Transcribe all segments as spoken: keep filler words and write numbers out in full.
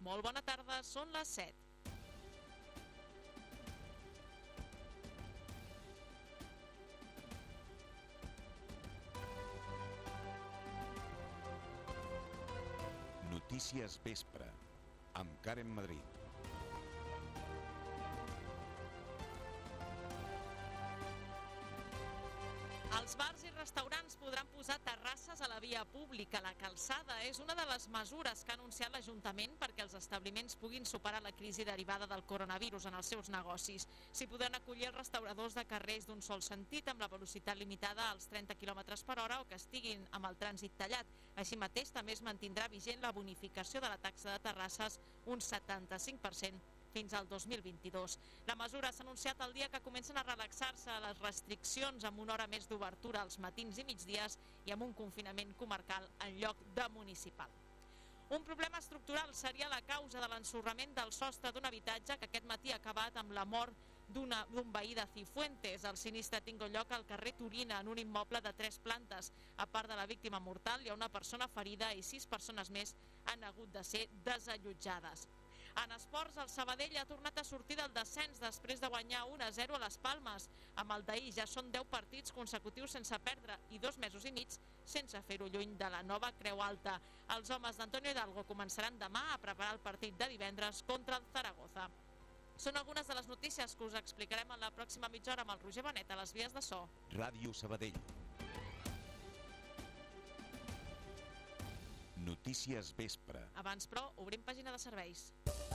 Molt bona tarda, són les set. Notícies Vespre, amb Karen Madrid. Els bars i restaurants podran posar terrasses a la via pública. La calçada és una de les mesures que ha anunciat l'Ajuntament perquè els establiments puguin superar la crisi derivada del coronavirus en els seus negocis. S'hi podran acollir els restauradors de carrers d'un sol sentit amb la velocitat limitada als trenta quilòmetres per hora o que estiguin amb el trànsit tallat. Així mateix també es mantindrà vigent la bonificació de la taxa de terrasses un setanta-cinc per cent fins al dos mil vint-i-dos. La mesura s'ha anunciat el dia que comencen a relaxar-se les restriccions amb una hora més d'obertura als matins i migdies i amb un confinament comarcal en lloc de municipal. Un problema estructural seria la causa de l'ensorrament del sostre d'un habitatge que aquest matí ha acabat amb la mort d'un veí de Cifuentes. El sinistre ha tingut lloc al carrer Turina, en un immoble de tres plantes. A part de la víctima mortal, hi ha una persona ferida i sis persones més han hagut de ser desallotjades. En esports, el Sabadell ha tornat a sortir del descens després de guanyar un a zero a les Palmes. Amb el d'ahir ja són deu partits consecutius sense perdre i dos mesos i mig sense fer-ho lluny de la nova Creu Alta. Els homes d'Antonio Hidalgo començaran demà a preparar el partit de divendres contra el Zaragoza. Són algunes de les notícies que us explicarem en la pròxima mitja hora amb el Roger Benet a les vies de so. Ràdio Sabadell. Notícies Vespre. Abans, però, obrim pàgina de serveis.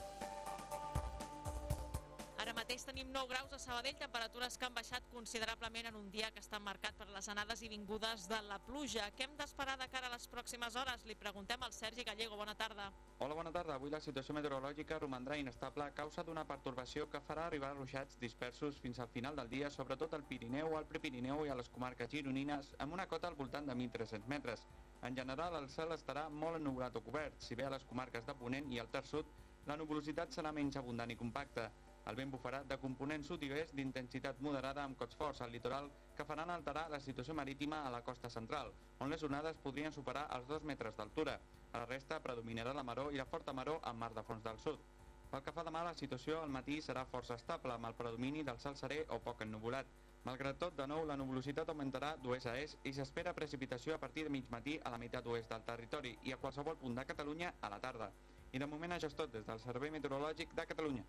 Ara mateix tenim nou graus a Sabadell, temperatures que han baixat considerablement en un dia que està marcat per les anades i vingudes de la pluja. Què hem d'esperar de cara a les pròximes hores? Li preguntem al Sergi Gallego. Bona tarda. Hola, bona tarda. Avui la situació meteorològica romandrà inestable a causa d'una pertorbació que farà arribar ruixats dispersos fins al final del dia, sobretot al Pirineu, al Prepirineu i a les comarques gironines, amb una cota al voltant de mil tres-cents metres. En general, el cel estarà molt ennubulat o cobert. Si bé a les comarques de Ponent i al Ter Sud, la nuvolositat serà menys abundant i compacta. El vent bufarà de component sud i oest d'intensitat moderada amb cots forts al litoral que faran alterar la situació marítima a la costa central, on les onades podrien superar els dos metres d'altura. A la resta predominarà la maror i la forta maror amb mar de fons del sud. Pel que fa demà, la situació al matí serà força estable, amb el predomini del cel serè o poc ennuvolat. Malgrat tot, de nou, la nuvolositat augmentarà d'oest a est i s'espera precipitació a partir de mig matí a la meitat oest del territori i a qualsevol punt de Catalunya a la tarda. I de moment això és tot des del Servei Meteorològic de Catalunya.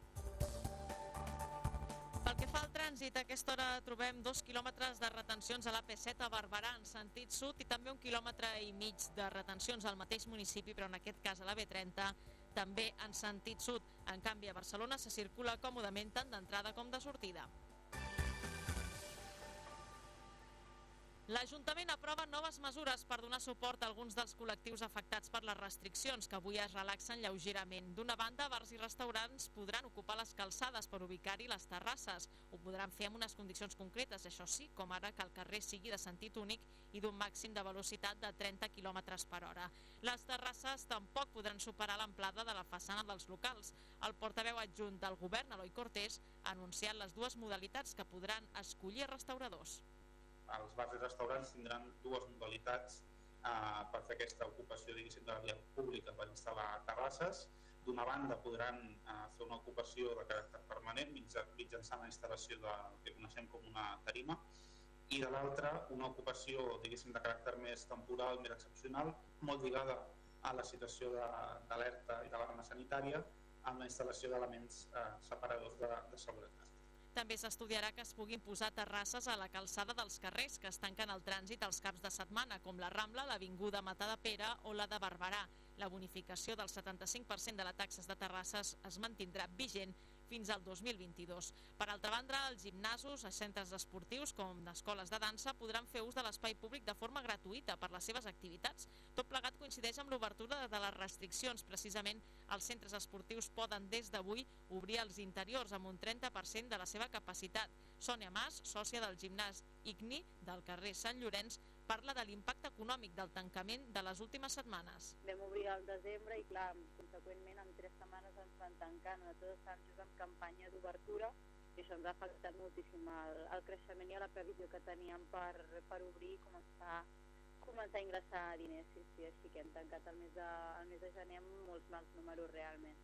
Pel que fa al trànsit, a aquesta hora trobem dos quilòmetres de retencions a l'A P set a Barberà en sentit sud i també un quilòmetre i mig de retencions al mateix municipi, però en aquest cas a la B trenta també en sentit sud. En canvi, a Barcelona se circula còmodament tant d'entrada com de sortida. L'Ajuntament aprova noves mesures per donar suport a alguns dels col·lectius afectats per les restriccions, que avui es relaxen lleugerament. D'una banda, bars i restaurants podran ocupar les calçades per ubicar-hi les terrasses. Ho podran fer amb unes condicions concretes, això sí, com ara que el carrer sigui de sentit únic i d'un màxim de velocitat de trenta quilòmetres per hora. Les terrasses tampoc podran superar l'amplada de la façana dels locals. El portaveu adjunt del govern, Eloi Cortés, ha anunciat les dues modalitats que podran escollir restauradors. Els bars i restaurants tindran dues modalitats eh, per fer aquesta ocupació, diguéssim, de la via pública per instal·lar terrasses. D'una banda podran eh, fer una ocupació de caràcter permanent mitjançant la instal·lació del que coneixem com una tarima, i de l'altra una ocupació, diguéssim, de caràcter més temporal, més excepcional, molt lligada a la situació d'alerta i d'alarma sanitària, amb la instal·lació d'elements eh, separadors de, de seguretat. També s'estudiarà que es puguin posar terrasses a la calçada dels carrers que es tanquen al trànsit els caps de setmana, com la Rambla, l'Avinguda Matadepera o la de Barberà. La bonificació del setanta-cinc per cent de les taxes de terrasses es mantindrà vigent fins al dos mil vint-i-dos. Per altra banda, els gimnasos, els centres esportius com escoles de dansa podran fer ús de l'espai públic de forma gratuïta per les seves activitats. Tot plegat coincideix amb l'obertura de les restriccions. Precisament, els centres esportius poden des d'avui obrir els interiors amb un trenta per cent de la seva capacitat. Sònia Mas, sòcia del gimnàs I C N I del carrer Sant Llorenç, parla de l'impacte econòmic del tancament de les últimes setmanes. Vam obrir al desembre i, clar, conseqüentment, en tres setmanes ens van tancant a tots els santos amb campanya d'obertura i això ens ha afectat moltíssim el, el creixement i la previsió que teníem per, per obrir i començar, començar a ingressar diners. Sí, sí, així que hem tancat el mes de, el mes de gener amb molts mals números realment.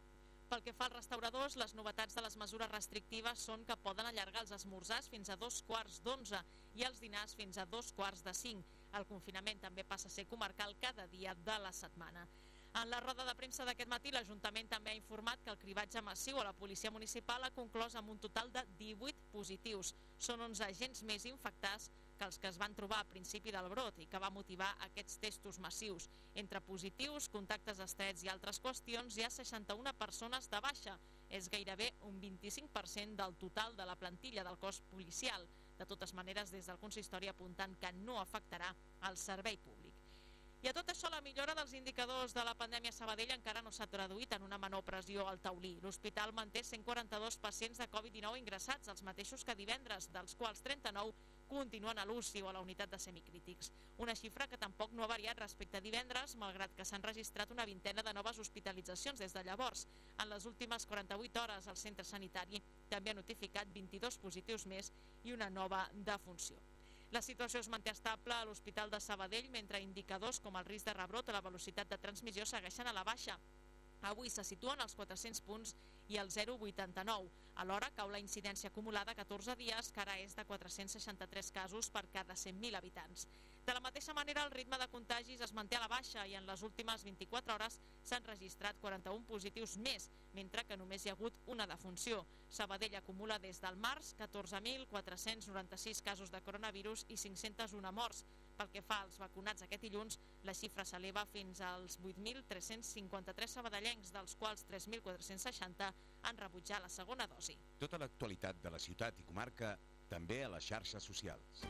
Pel que fa als restauradors, les novetats de les mesures restrictives són que poden allargar els esmorzars fins a dos quarts d'onze i els dinars fins a dos quarts de cinc. El confinament també passa a ser comarcal cada dia de la setmana. En la roda de premsa d'aquest matí, l'Ajuntament també ha informat que el cribatge massiu a la policia municipal ha conclòs amb un total de divuit positius. Són onze agents més infectats que els que es van trobar a principi del brot i que va motivar aquests testos massius. Entre positius, contactes estrets i altres qüestions, hi ha seixanta-una persones de baixa. És gairebé un vint-i-cinc per cent del total de la plantilla del cos policial. De totes maneres, des del consistori apuntant que no afectarà el servei públic. I a tot això, la millora dels indicadors de la pandèmia a Sabadell encara no s'ha traduït en una menor pressió al taulí. L'hospital manté cent quaranta-dos pacients de Covid dinou ingressats, els mateixos que divendres, dels quals trenta-nou continuen a l'U C I o a la unitat de semicrítics. Una xifra que tampoc no ha variat respecte a divendres, malgrat que s'han registrat una vintena de noves hospitalitzacions des de llavors. En les últimes quaranta-vuit hores, el centre sanitari també ha notificat vint-i-dos positius més i una nova defunció. La situació es manté estable a l'Hospital de Sabadell, mentre indicadors com el risc de rebrot o la velocitat de transmissió segueixen a la baixa. Avui se situen als quatre-cents punts i el zero coma vuitanta-nou. Alhora cau la incidència acumulada a catorze dies, que ara és de quatre-cents seixanta-tres casos per cada cent mil habitants. De la mateixa manera, el ritme de contagis es manté a la baixa i en les últimes vint-i-quatre hores s'han registrat quaranta-un positius més, mentre que només hi ha hagut una defunció. Sabadell acumula des del març catorze mil quatre-cents noranta-sis casos de coronavirus i cinc-cents un morts. Pel que fa als vacunats aquest dilluns, la xifra s'eleva fins als vuit mil tres-cents cinquanta-tres sabadellencs, dels quals tres mil quatre-cents seixanta han rebutjat la segona dosi. Tota l'actualitat de la ciutat i comarca també a les xarxes socials.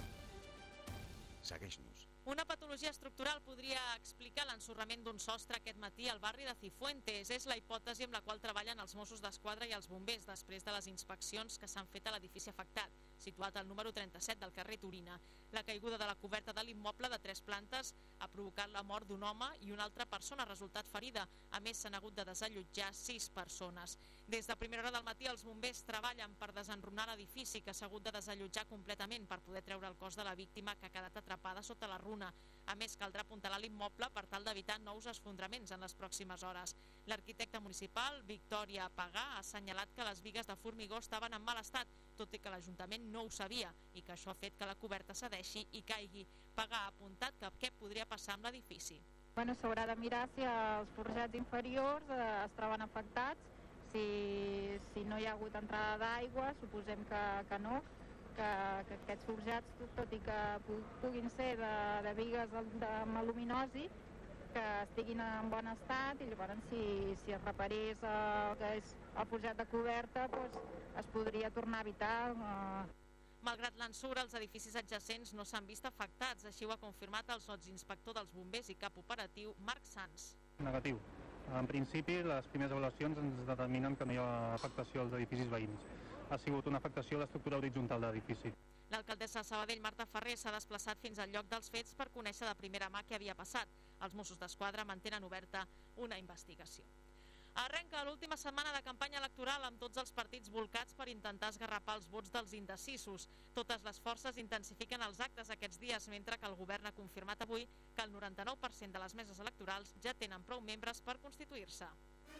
Segueix-nos. Una patologia estructural podria explicar l'ensorrament d'un sostre aquest matí al barri de Cifuentes. És la hipòtesi amb la qual treballen els Mossos d'Esquadra i els bombers després de les inspeccions que s'han fet a l'edifici afectat, situat al número trenta-set del carrer Turina. La caiguda de la coberta de l'immoble de tres plantes ha provocat la mort d'un home i una altra persona ha resultat ferida. A més, s'han hagut de desallotjar sis persones. Des de primera hora del matí, els bombers treballen per desenrunar l'edifici, que s'ha hagut de desallotjar completament per poder treure el cos de la víctima, que ha quedat atrapada sota la runa. A més, caldrà apuntalar l'immoble per tal d'evitar nous esfondraments en les pròximes hores. L'arquitecte municipal, Victòria Pagà, ha assenyalat que les bigues de formigó estaven en mal estat, tot i que l'Ajuntament no ho sabia i que això ha fet que la coberta cedeixi i caigui. Pagà ha apuntat que què podria passar amb l'edifici. Bueno, s'haurà de mirar si els forjats inferiors eh, es troben afectats, si, si no hi ha hagut entrada d'aigua, suposem que, que no, que, que aquests forjats, tot i que puguin ser de, de bigues de, de aluminosi, que estiguin en bon estat, i llavors si, si es reparés el que és el forjat de coberta, doncs es podria tornar a evitar. Eh... Malgrat l'ensurt, els edificis adjacents no s'han vist afectats, així ho ha confirmat el sotsinspector dels bombers i cap operatiu, Marc Sans. Negatiu. En principi, les primeres avaluacions ens determinen que no hi ha afectació als edificis veïns. Ha sigut una afectació a l'estructura horitzontal de l'edifici. L'alcaldessa de Sabadell, Marta Ferrer, s'ha desplaçat fins al lloc dels fets per conèixer de primera mà què havia passat. Els Mossos d'Esquadra mantenen oberta una investigació. Arrenca l'última setmana de campanya electoral amb tots els partits volcats per intentar esgarrapar els vots dels indecisos. Totes les forces intensifiquen els actes aquests dies, mentre que el govern ha confirmat avui que el noranta-nou per cent de les meses electorals ja tenen prou membres per constituir-se.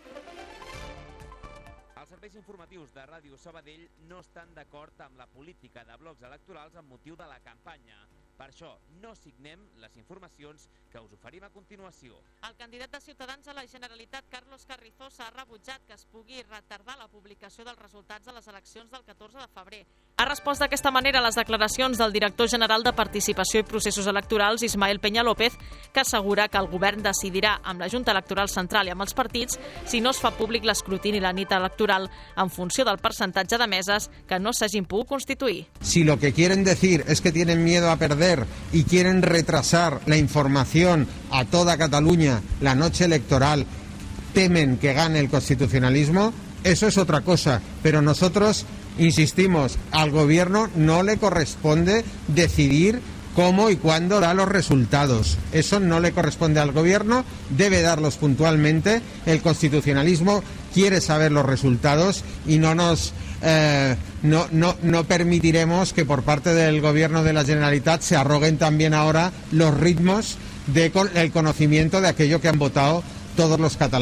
Els serveis informatius de Ràdio Sabadell no estan d'acord amb la política de blocs electorals amb motiu de la campanya. Per això no signem les informacions que us oferim a continuació. El candidat de Ciutadans a la Generalitat, Carlos Carrizosa, ha rebutjat que es pugui retardar la publicació dels resultats de les eleccions del catorze de febrer. Ha respost d'aquesta manera a les declaracions del director general de Participació i Processos Electorals, Ismael Peña López, que assegura que el govern decidirà amb la Junta Electoral Central i amb els partits si no es fa públic l'escrutini la nit electoral en funció del percentatge de meses que no s'hagin pogut constituir. Si lo que quieren decir es que tienen miedo a perder y quieren retrasar la información a toda Cataluña la noche electoral, temen que gane el constitucionalismo, eso es otra cosa, pero nosotros insistimos, al gobierno no le corresponde decidir cómo y cuándo da los resultados. Eso no le corresponde al gobierno, debe darlos puntualmente. El constitucionalismo quiere saber los resultados y no nos eh, no, no, no permitiremos que por parte del gobierno de la Generalitat se arroguen también ahora los ritmos del conocimiento de aquello que han votado todos los catalanes.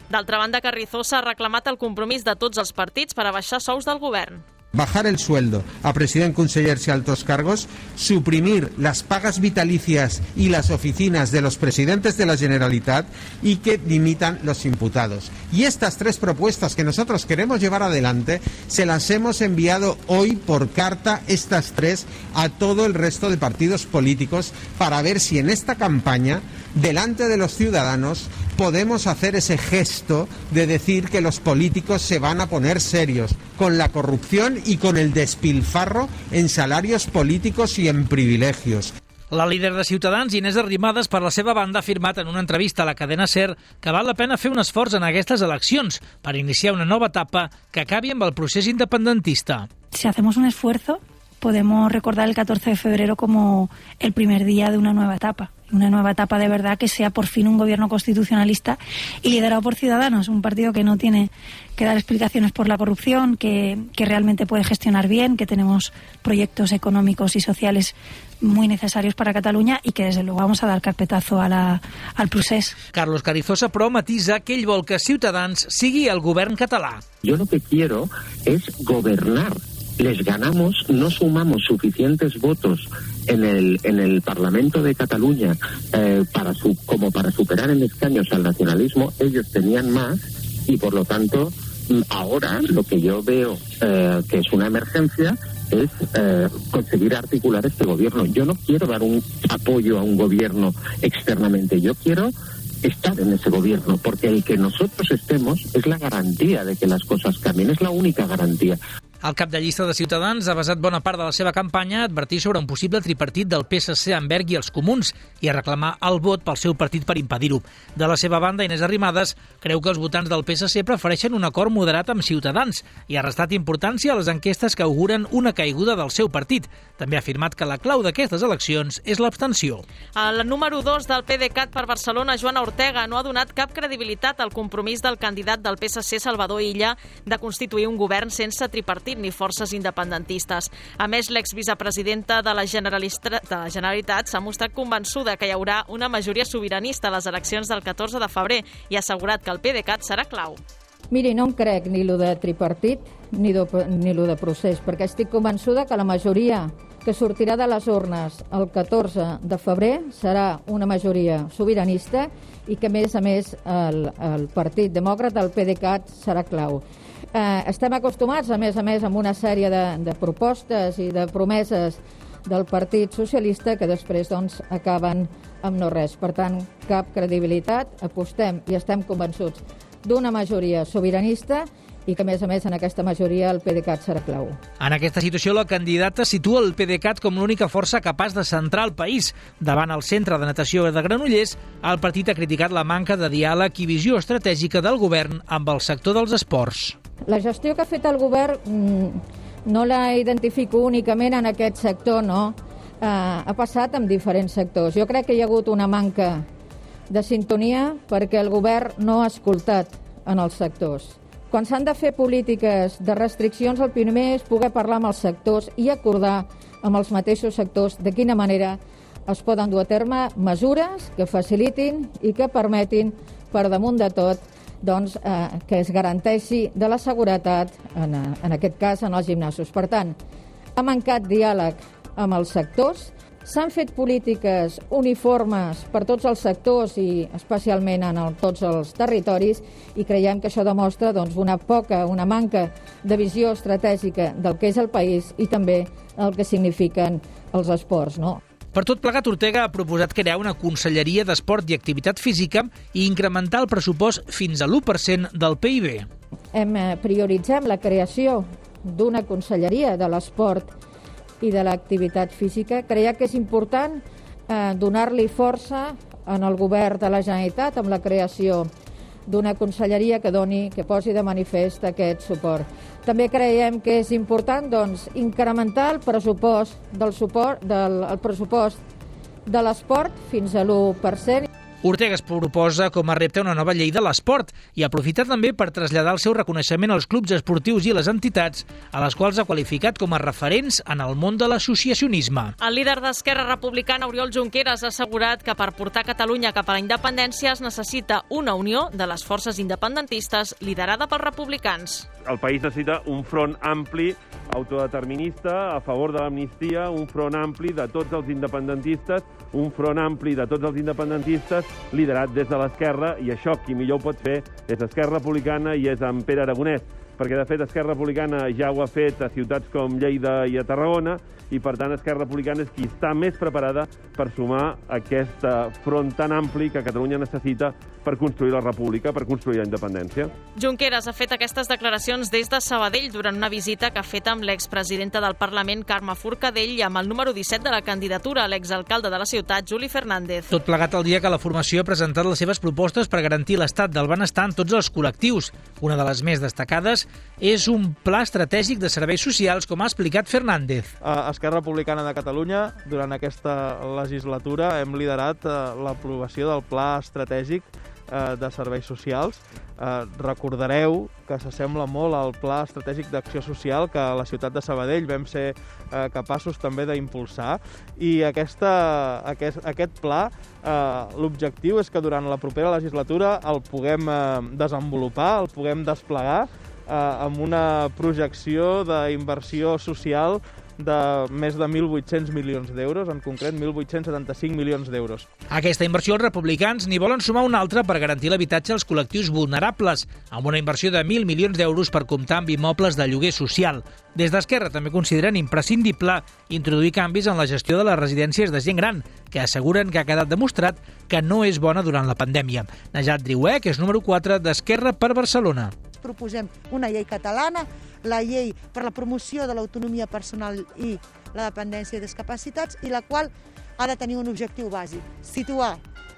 D'altra banda, Carrizosa ha reclamat el compromís de tots els partits per abaixar sous del govern. Bajar el sueldo a presidente, consellers y altos cargos, suprimir las pagas vitalicias y las oficinas de los presidentes de la Generalitat y que dimitan los imputados. Y estas tres propuestas que nosotros queremos llevar adelante, se las hemos enviado hoy por carta, estas tres, a todo el resto de partidos políticos para ver si en esta campaña, delante de los ciudadanos, podemos hacer ese gesto de decir que los políticos se van a poner serios con la corrupción y con el despilfarro en salarios políticos y en privilegios. La líder de Ciutadans, Inés Arrimadas, per la seva banda, ha afirmat en una entrevista a la cadena SER que val la pena fer un esforç en aquestes eleccions per iniciar una nova etapa que acabi amb el procés independentista. Si hacemos un esfuerzo, podemos recordar el catorce de febrero como el primer día de una nueva etapa. Una nueva etapa de verdad que sea por fin un gobierno constitucionalista y liderado por Ciudadanos, un partido que no tiene que dar explicaciones por la corrupción, que, que realmente puede gestionar bien, que tenemos proyectos económicos y sociales muy necesarios para Catalunya y que desde luego vamos a dar carpetazo a la, al procés. Carlos Carrizosa, però, matisa que ell vol que Ciutadans sigui el govern català. Yo lo que quiero es gobernar. Les ganamos, no sumamos suficientes votos en el en el Parlamento de Cataluña eh, para su, como para superar en escaños al nacionalismo. Ellos tenían más y por lo tanto ahora lo que yo veo eh, que es una emergencia es eh, conseguir articular este gobierno. Yo no quiero dar un apoyo a un gobierno externamente, yo quiero estar en ese gobierno, porque el que nosotros estemos es la garantía de que las cosas cambien, es la única garantía. El cap de llista de Ciutadans ha basat bona part de la seva campanya a advertir sobre un possible tripartit del P S C amb Berg i els Comuns i a reclamar el vot pel seu partit per impedir-ho. De la seva banda, Inés Arrimadas creu que els votants del P S C prefereixen un acord moderat amb Ciutadans i ha restat importància a les enquestes que auguren una caiguda del seu partit. També ha afirmat que la clau d'aquestes eleccions és l'abstenció. El número dos del PDeCAT per Barcelona, Joana Ortega, no ha donat cap credibilitat al compromís del candidat del P S C, Salvador Illa, de constituir un govern sense tripartit ni forces independentistes. A més, l'exvicepresidenta de la Generalitat, de la Generalitat s'ha mostrat convençuda que hi haurà una majoria sobiranista a les eleccions del catorze de febrer i ha assegurat que el PDeCAT serà clau. Miri, no em crec ni lo de tripartit ni, do, ni lo de procés, perquè estic convençuda que la majoria que sortirà de les urnes el catorze de febrer serà una majoria sobiranista i que, a més a més, el, el Partit Demòcrata, el PDeCAT, serà clau. Eh, estem acostumats, a més a més, amb una sèrie de, de propostes i de promeses del Partit Socialista que després doncs, acaben amb no res. Per tant, cap credibilitat, apostem i estem convençuts d'una majoria sobiranista i que, a més a més, en aquesta majoria el PDeCAT serà clau. En aquesta situació, la candidata situa el PDeCAT com l'única força capaç de centrar el país. Davant el centre de natació de Granollers, el partit ha criticat la manca de diàleg i visió estratègica del govern amb el sector dels esports. La gestió que ha fet el govern mmm, no la identifico únicament en aquest sector, no. Eh, ha passat en diferents sectors. Jo crec que hi ha hagut una manca de sintonia perquè el govern no ha escoltat en els sectors. Quan s'han de fer polítiques de restriccions, el primer és poder parlar amb els sectors i acordar amb els mateixos sectors de quina manera es poden dur a terme mesures que facilitin i que permetin, per damunt de tot, doncs, eh, que es garanteixi de la seguretat, en, en aquest cas, en els gimnasos. Per tant, ha mancat diàleg amb els sectors, s'han fet polítiques uniformes per tots els sectors i especialment en el, tots els territoris i creiem que això demostra doncs, una poca, una manca de visió estratègica del que és el país i també el que signifiquen els esports, no? Per tot plegat, Ortega ha proposat crear una conselleria d'esport i activitat física i incrementar el pressupost fins a l'u per cent del P I B. Hem prioritzat la creació d'una conselleria de l'esport i de l'activitat física. Creiem que és important eh, donar-li força en el govern de la Generalitat amb la creació d'una conselleria que doni, que posi de manifest aquest suport. També creiem que és important doncs, incrementar el pressupost del suport del el pressupost de l'esport fins a l'u per cent. Ortega es proposa com a repte una nova llei de l'esport i aprofitar també per traslladar el seu reconeixement als clubs esportius i les entitats, a les quals ha qualificat com a referents en el món de l'associacionisme. El líder d'Esquerra Republicana, Oriol Junqueras, ha assegurat que per portar Catalunya cap a la independència es necessita una unió de les forces independentistes liderada pels republicans. El país necessita un front ampli, autodeterminista, a favor de l'amnistia, un front ampli de tots els independentistes, un front ampli de tots els independentistes liderat des de l'esquerra, i això qui millor ho pot fer és Esquerra Republicana i és en Pere Aragonès, perquè de fet Esquerra Republicana ja ho ha fet a ciutats com Lleida i a Tarragona, i per tant Esquerra Republicana és qui està més preparada per sumar aquest front tan ampli que Catalunya necessita per construir la república, per construir la independència. Junqueras ha fet aquestes declaracions des de Sabadell durant una visita que ha fet amb l'expresidenta del Parlament, Carme Forcadell, i amb el número disset de la candidatura, l'exalcalde de la ciutat, Juli Fernández. Tot plegat el dia que la formació ha presentat les seves propostes per garantir l'estat del benestar en tots els col·lectius. Una de les més destacades és un pla estratègic de serveis socials, com ha explicat Fernández. A Esquerra Republicana de Catalunya, durant aquesta legislatura, hem liderat l'aprovació del pla estratègic de serveis socials. Recordareu que s'assembla molt al Pla Estratègic d'Acció Social que a la ciutat de Sabadell vam ser capaços també d'impulsar, i aquesta, aquest, aquest pla, l'objectiu és que durant la propera legislatura el puguem desenvolupar, el puguem desplegar amb una projecció d'inversió social de més de mil vuit-cents milions d'euros, en concret mil vuit-cents setanta-cinc milions d'euros. A aquesta inversió els republicans n'hi volen sumar una altra per garantir l'habitatge als col·lectius vulnerables, amb una inversió de mil milions d'euros per comptar amb immobles de lloguer social. Des d'Esquerra també consideren imprescindible introduir canvis en la gestió de les residències de gent gran, que asseguren que ha quedat demostrat que no és bona durant la pandèmia. Najat Driouech és número quatre d'Esquerra per Barcelona. Proposem una llei catalana, la llei per la promoció de l'autonomia personal i la dependència i discapacitats, i la qual ha de tenir un objectiu bàsic: situar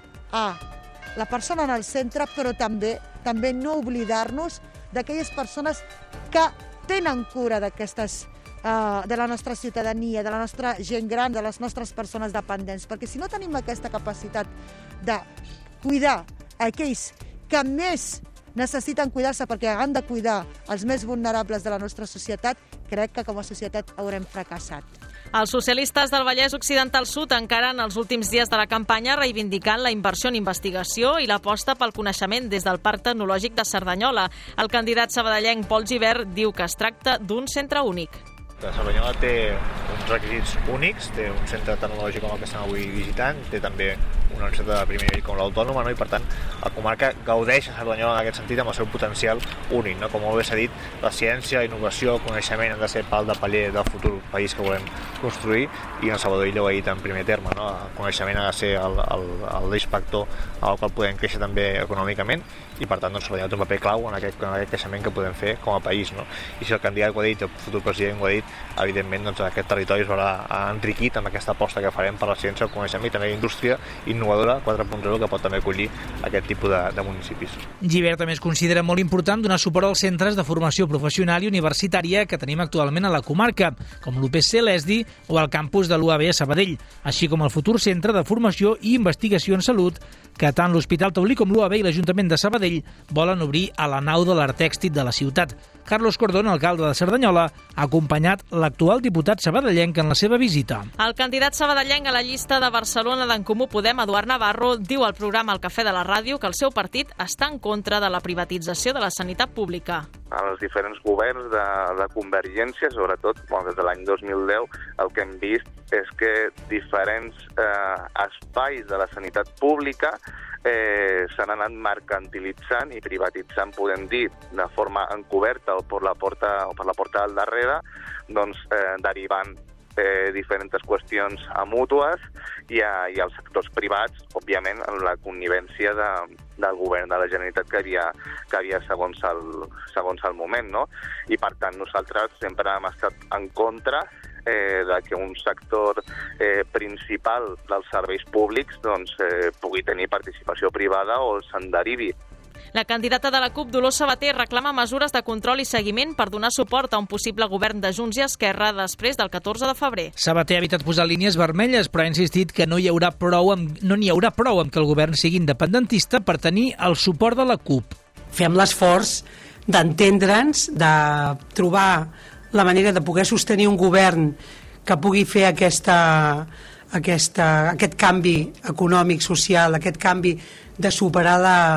a la persona en el centre, però també també no oblidar-nos d'aquelles persones que tenen cura d'aquestes Uh, de la nostra ciutadania, de la nostra gent gran, de les nostres persones dependents, perquè si no tenim aquesta capacitat de cuidar aquells que més necessiten cuidar-se perquè han de cuidar els més vulnerables de la nostra societat, crec que com a societat haurem fracassat. Els socialistes del Vallès Occidental Sud encara en els últims dies de la campanya reivindicant la inversió en investigació i l'aposta pel coneixement des del Parc Tecnològic de Cerdanyola. El candidat sabadellenc Pol Gibert diu que es tracta d'un centre únic. Cerdanyola té uns requisits únics, té un centre tecnològic com el que estem avui visitant, té també una universitat de primer nivell com l'Autònoma, no? I per tant la comarca gaudeix a Cerdanyola en aquest sentit amb el seu potencial únic, no? Com molt bé s'ha dit, la ciència, la innovació, el coneixement han de ser pal de paller del futur país que volem construir, i en Salvador Illa ho ha dit en primer terme, no? El coneixement ha de ser l'eix factor al qual podem créixer també econòmicament, i per tant doncs, Cerdanyola té un paper clau en aquest, en aquest creixement que podem fer com a país, no? I si el candidat ho ha dit, el futur president ho ha dit, evidentment doncs, aquest territori es veurà enriquit amb aquesta aposta que farem per la ciència, el coneixement i també la indústria innovadora quatre punt zero que pot també acollir aquest tipus de, de municipis. Gibert també es considera molt important donar suport als centres de formació professional i universitària que tenim actualment a la comarca, com l'U P C Lesdi o el campus de l'U A B a Sabadell, així com el futur centre de formació i investigació en salut que tant l'Hospital Taulí com l'U A B i l'Ajuntament de Sabadell volen obrir a la nau de l'Artèxtit de la ciutat. Carlos Cordón, alcalde de Cerdanyola, ha acompanyat l'actual diputat sabadellenc en la seva visita. El candidat sabadellenc a la llista de Barcelona d'en Comú Podem, Eduard Navarro, diu al programa El Cafè de la Ràdio que el seu partit està en contra de la privatització de la sanitat pública. Els diferents governs de, de Convergència, sobretot bon, des de l'any dos mil deu, el que hem vist és que diferents eh, espais de la sanitat pública eh, s'han anat mercantilitzant i privatitzant, podem dir, de forma encoberta o per la porta, o per la porta del darrere, doncs, eh, derivant eh, diferents qüestions a mútues i, a, i als sectors privats, òbviament, en la connivència de, del govern de la Generalitat que havia, que havia segons, el, segons el moment, no? I, per tant, nosaltres sempre hem estat en contra eh, de que un sector eh, principal dels serveis públics doncs, eh, pugui tenir participació privada o se'n derivi. La candidata de la CUP, Dolors Sabater, reclama mesures de control i seguiment per donar suport a un possible govern de Junts i Esquerra després del catorze de febrer. Sabater ha evitat posar línies vermelles, però ha insistit que no hi haurà prou amb, no n'hi haurà prou amb que el govern sigui independentista per tenir el suport de la CUP. Fem l'esforç d'entendre'ns, de trobar la manera de poder sostenir un govern que pugui fer aquesta, aquesta, aquest canvi econòmic, social, aquest canvi de superar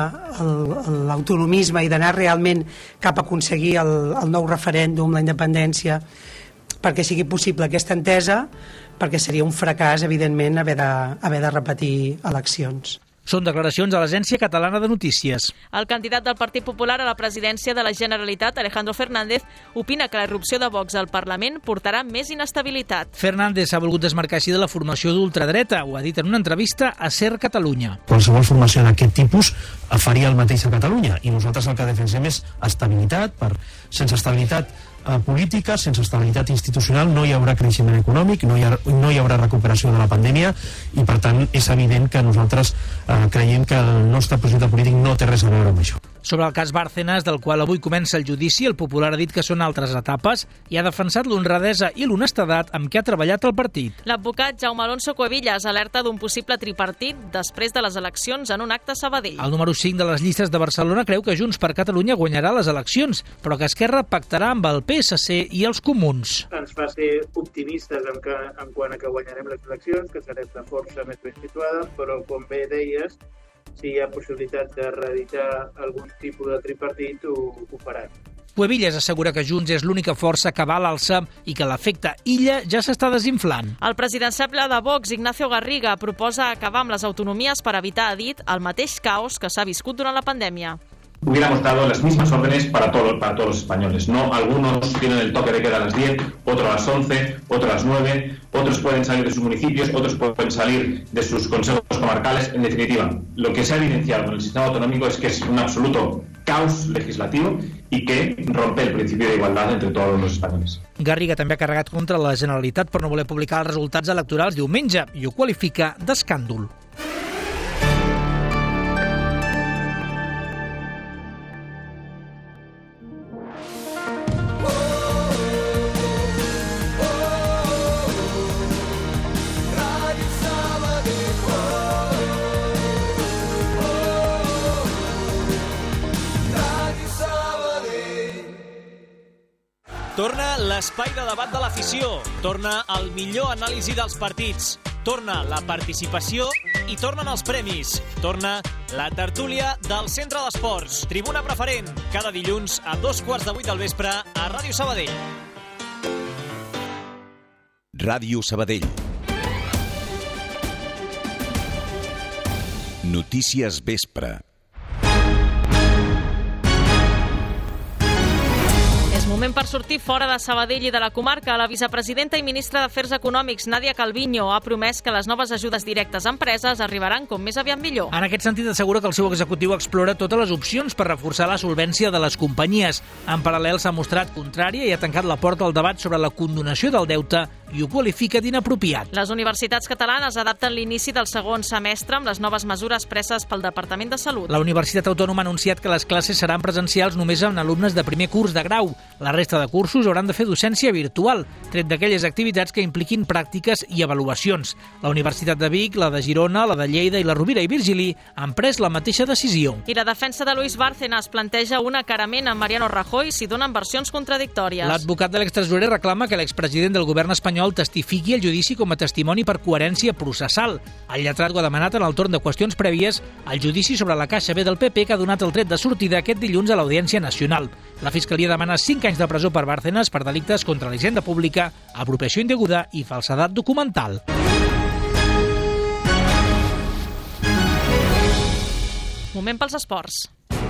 l'autonomisme i d'anar realment cap a aconseguir el, el nou referèndum, la independència, perquè sigui possible aquesta entesa, perquè seria un fracàs, evidentment, haver de, haver de repetir eleccions. Són declaracions a l'Agència Catalana de Notícies. El candidat del Partit Popular a la presidència de la Generalitat, Alejandro Fernández, opina que la irrupció de Vox al Parlament portarà més inestabilitat. Fernández s'ha volgut desmarcar així de la formació d'ultradreta. Ho ha dit en una entrevista a SER Catalunya. Qualsevol formació d'aquest tipus faria el mateix a Catalunya i nosaltres el que defensem és estabilitat. Per, sense estabilitat política, sense estabilitat institucional no hi haurà creixement econòmic, no hi, ha, no hi haurà recuperació de la pandèmia i per tant és evident que nosaltres eh, creiem que el nostre projecte polític no té res a veure amb això. Sobre el cas Bárcenas, del qual avui comença el judici, el Popular ha dit que són altres etapes i ha defensat l'honradesa i l'honestedat amb què ha treballat el partit. L'advocat Jaume Alonso Cuevillas alerta d'un possible tripartit després de les eleccions en un acte a Sabadell. El número cinc de les llistes de Barcelona creu que Junts per Catalunya guanyarà les eleccions, però que Esquerra pactarà amb el P S C i els comuns. Ens fa ser optimistes en, que, en quant a que guanyarem les eleccions, que serem la força més ben situada, però com bé deies, si hi ha possibilitat de reeditar algun tipus de tripartit, ho, ho faran. Cuevillas assegura que Junts és l'única força que va a l'alça i que l'efecte Illa ja s'està desinflant. El presidenciable de Vox, Ignacio Garriga, proposa acabar amb les autonomies per evitar, ha dit, el mateix caos que s'ha viscut durant la pandèmia. Hubiéramos dado las mismas órdenes para todos, para todos los españoles. No, algunos tienen el toque de queda a las diez, otros a las once, otros a las nueve, otros pueden salir de sus municipios, otros pueden salir de sus consejos comarcales. En definitiva, lo que se ha evidenciado con el sistema autonómico es que es un absoluto caos legislativo y que rompe el principio de igualdad entre todos los españoles. Garriga també ha carregat contra la Generalitat per no voler publicar els resultats electorals diumenge i ho qualifica d'escàndol. Torna l'espai de debat de l'afició, torna el millor anàlisi dels partits, torna la participació i tornen els premis, torna la tertúlia del Centre d'Esports, Tribuna Preferent, cada dilluns a dos quarts de vuit del vespre a Ràdio Sabadell. Ràdio Sabadell. Notícies Vespre. És moment per sortir fora de Sabadell i de la comarca. La vicepresidenta i ministra d'Afers Econòmics, Nadia Calviño, ha promès que les noves ajudes directes a empreses arribaran com més aviat millor. En aquest sentit, assegura que el seu executiu explora totes les opcions per reforçar la solvència de les companyies. En paral·lel, s'ha mostrat contrària i ha tancat la porta al debat sobre la condonació del deute i ho qualifica d'inapropiat. Les universitats catalanes adapten l'inici del segon semestre amb les noves mesures preses pel Departament de Salut. La Universitat Autònoma ha anunciat que les classes seran presencials només amb alumnes de primer curs de grau. La resta de cursos hauran de fer docència virtual, tret d'aquelles activitats que impliquin pràctiques i avaluacions. La Universitat de Vic, la de Girona, la de Lleida i la Rovira i Virgili han pres la mateixa decisió. I la defensa de Luis Bárcenas planteja un acarament amb Mariano Rajoy si donen versions contradictòries. L'advocat de l'extresorer reclama que l'expresident del govern espanyol testifiqui el judici com a testimoni per coherència processal. El lletrat ho ha demanat en el torn de qüestions prèvies al judici sobre la Caixa B del P P que ha donat el tret de sortida aquest dilluns a l'Audiència Nacional. La Fiscalia demana cinc anys de presó per Bárcenas per delictes contra la hisenda pública, apropiació indeguda i falsedat documental. Moment pels esports.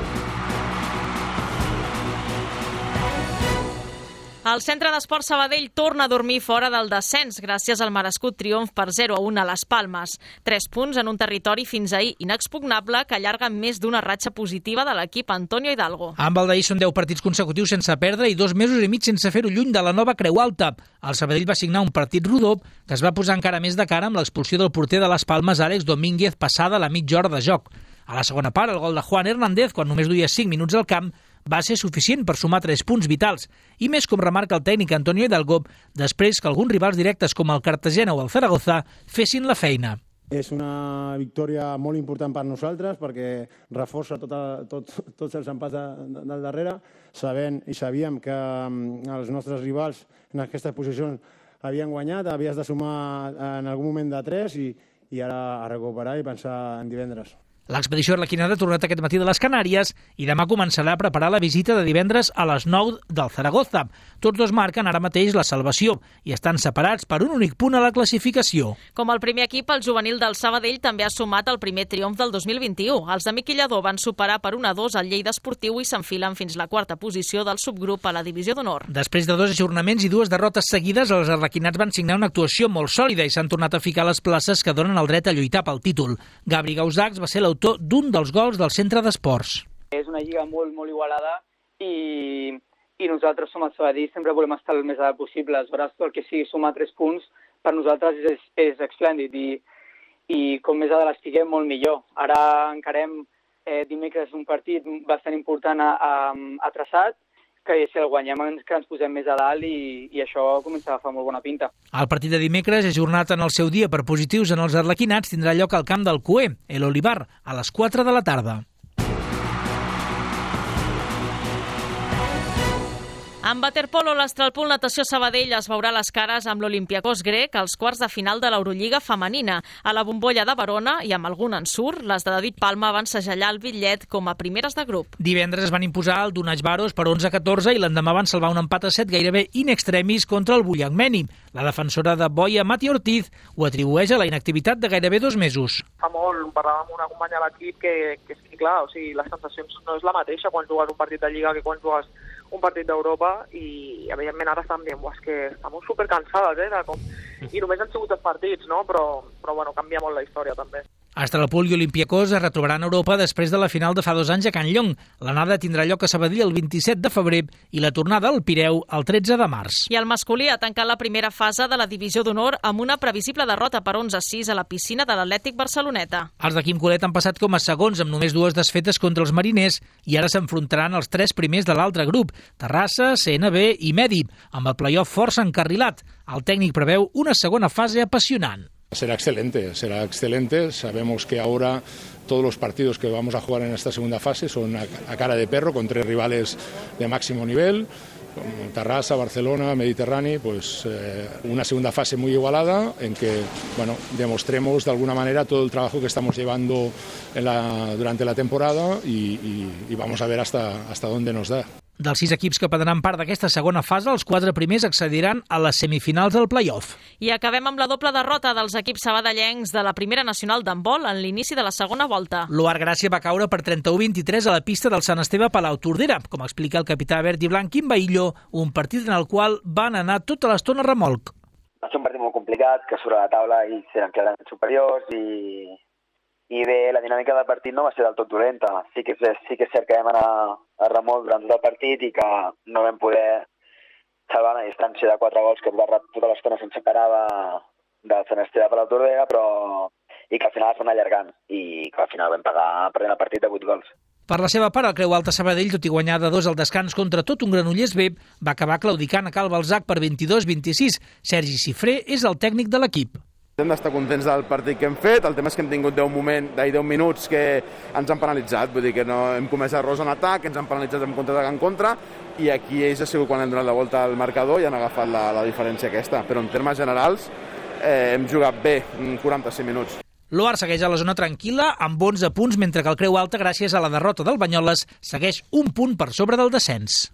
El Centre d'Esports Sabadell torna a dormir fora del descens gràcies al merescut triomf per zero a un a les Palmes. Tres punts en un territori fins ahir inexpugnable que allarga més d'una ratxa positiva de l'equip Antonio Hidalgo. Amb el d'ahir són deu partits consecutius sense perdre i dos mesos i mig sense fer-ho lluny de la nova Creu Alta. El Sabadell va signar un partit rodó que es va posar encara més de cara amb l'expulsió del porter de les Palmes, Àlex Domínguez, passada la mitja hora de joc. A la segona part, el gol de Juan Hernández, quan només duia cinc minuts al camp, va ser suficient per sumar tres punts vitals, i més com remarca el tècnic Antonio Hidalgo, després que alguns rivals directes com el Cartagena o el Zaragoza fessin la feina. És una victòria molt important per nosaltres perquè reforça tot, tot, tots els empats de, del darrere, sabent i sabíem que els nostres rivals en aquestes posicions havien guanyat, havies de sumar en algun moment de tres i, i ara a recuperar i pensar en divendres. L'expedició arlequinada ha tornat aquest matí de les Canàries i demà començarà a preparar la visita de divendres a les nou del Zaragoza. Tots dos marquen ara mateix la salvació i estan separats per un únic punt a la classificació. Com el primer equip, el juvenil del Sabadell també ha sumat el primer triomf del dos mil vint-i-u. Els de Miquel Lladó van superar per un a dos el Lleida Esportiu i s'enfilen fins la quarta posició del subgrup a la divisió d'honor. Després de dos ajornaments i dues derrotes seguides, els arlequinats van signar una actuació molt sòlida i s'han tornat a ficar les places que donen el dret a lluitar pel títol. Gabri Gausacs va ser l'autor d'un dels gols del centre d'esports. És una lliga molt, molt igualada i, i nosaltres som el Sabadell, sempre volem estar el més a dalt possible. Aleshores, el que sigui sumar tres punts per nosaltres és, és esplèndid i, i com més a dalt estiguem, molt millor. Ara encarem eh, dimecres un partit bastant important a, a, a traçat, que si el guanyem ens, que ens posem més a dalt i, i això comença a agafar molt bona pinta. El partit de dimecres, ajornat en el seu dia per positius en els arlequinats, tindrà lloc al camp del Cué, el Olivar, a les quatre de la tarda. En waterpolo, l'Astralpool Natació Sabadell es veurà les cares amb l'Olympiacos grec als quarts de final de l'Eurolliga femenina. A la bombolla de Verona, i amb algun ensurt, les de David Palma van segellar el bitllet com a primeres de grup. Divendres van imposar el Dunaj-Varos per onze a catorze i l'endemà van salvar un empat a set gairebé in extremis contra el Bullangmeni. La defensora de Boia, Mati Ortiz, ho atribueix a la inactivitat de gairebé dos mesos. Fa molt, parlàvem amb una companya de l'equip que, que és que, clar, o sigui, les sensacions no és la mateixa quan jugues un partit de Lliga que quan jugues un partit d'Europa i, evidentment, ara estan dient és que estem supercansades, eh, de com... i només han sigut els partits, no? Però, però bueno, canvia molt la història, també. Astralpool i Olympiacos es retrobaran a Europa després de la final de fa dos anys a Can Llong. L'anada tindrà lloc a Sabadell el vint-i-set de febrer i la tornada al Pireu el tretze de març. I el masculí ha tancat la primera fase de la divisió d'honor amb una previsible derrota per onze a sis a la piscina de l'Atlètic Barceloneta. Els de Quim Colet han passat com a segons amb només dues desfetes contra els mariners i ara s'enfrontaran els tres primers de l'altre grup, Terrassa, C N B i Medi, amb el play-off força encarrilat. El tècnic preveu una segona fase apassionant. Será excelente, será excelente. Sabemos que ahora todos los partidos que vamos a jugar en esta segunda fase son a, a cara de perro con tres rivales de máximo nivel, como Terrassa, Barcelona, Mediterráneo, pues eh, una segunda fase muy igualada en que, bueno, demostremos de alguna manera todo el trabajo que estamos llevando en la, durante la temporada y, y, y vamos a ver hasta, hasta dónde nos da. Dels sis equips que prendran part d'aquesta segona fase, els quatre primers accediran a les semifinals del play-off. I acabem amb la doble derrota dels equips sabadellencs de la primera nacional d'handbol en l'inici de la segona volta. L'O A R Gràcia va caure per trenta-u a vint-i-tres a la pista del Sant Esteve Palau Tordera, com explica el capità verd i blanc Quim Baillo, un partit en el qual van anar tota l'estona a remolc. Va ser un partit molt complicat, que sobre la taula ells eren clarament superiors i... i bé, la dinàmica del partit no va ser del tot dolenta. Sí que, sí que és cert que vam anar a remolc durant tot el partit i que no vam poder salvar una distància de quatre gols que tota l'estona se'ns separava del Sant Esteve per l'Autordera, però i que al final es van allargant i que al final vam pagar perdent el partit de vuit gols. Per la seva part, el Creu Alta Sabadell, tot i guanyar de dos al descans contra tot un Granollers B, va acabar claudicant a Cal Balzac per vint-i-dos a vint-i-sis. Sergi Cifré és el tècnic de l'equip. Hem d'estar contents del partit que hem fet, el tema és que hem tingut deu moment, deu minuts que ens han penalitzat, vull dir que no hem comès errors en atac, ens han penalitzat en contra en contra, i aquí ells ha sigut quan hem donat la volta al marcador i han agafat la, la diferència aquesta, però en termes generals eh, hem jugat bé, quaranta-cinc minuts. L'O A R segueix a la zona tranquil·la amb onze punts, mentre que el Creu Alta, gràcies a la derrota del Banyoles, segueix un punt per sobre del descens.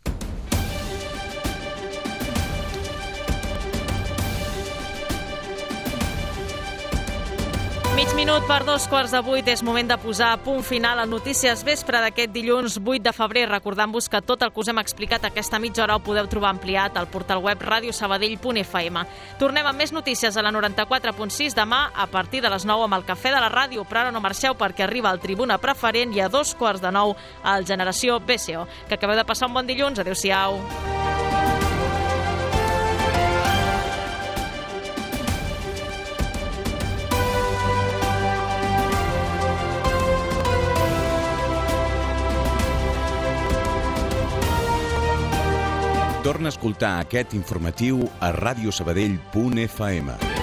Mig minut per dos quarts de vuit, és moment de posar punt final a Notícies Vespre d'aquest dilluns vuit de febrer, recordant-vos que tot el que us hem explicat aquesta mitja hora ho podeu trobar ampliat al portal web radiosabadell punt f m. Tornem amb més notícies a la noranta-quatre punt sis demà a partir de les nou amb el Cafè de la Ràdio, però ara no marxeu perquè arriba el Tribuna Preferent i a dos quarts de nou al Generació B C O. Que acabeu de passar un bon dilluns, adéu-siau. Torna a escoltar aquest informatiu a radiosabadell punt f m.